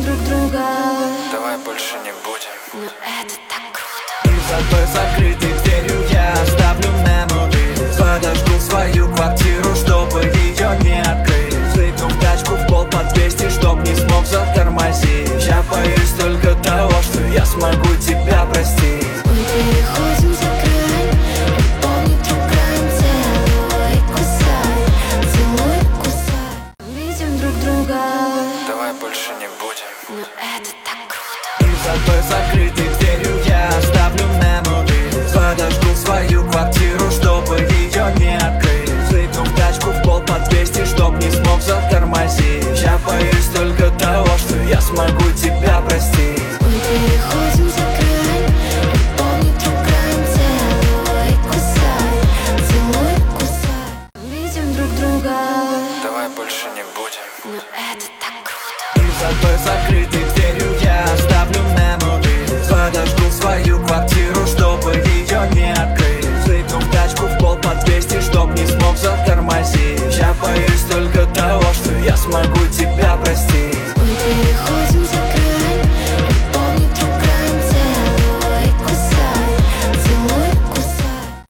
друг друга. Давай больше не будем. Но это так круто. И за той закрытой дверью я оставлю мемори. Подожду свою квартиру, чтобы ее не открыть. Зыкну в тачку в пол по 200, чтоб не смог затормозить. Я боюсь только того, что я смогу тебя простить. Мы переходим за грань. Я помню твой грань. Целуй, кусай, целуй, кусай. Видим друг друга. Давай больше не будем. Но это так круто. И за той закрытой дверью я оставлю мемори. Подожду свою квартиру, чтобы ее не открыть. Зыкну в тачку в пол по 200, чтоб не смог затормозить. Я боюсь только того, что я смогу тебя простить. Мы переходим за грань. Я помню твой грань. Целуй, кусай, целуй, кусай. Видим друг друга. Давай больше не будем. Но это так круто. И за той закрытой дверью я оставлю мемори. Подожду свою квартиру, чтобы ее не открыть. Зыкну в тачку в пол по 200, чтоб не смог затормозить. Я боюсь только того, что я смогу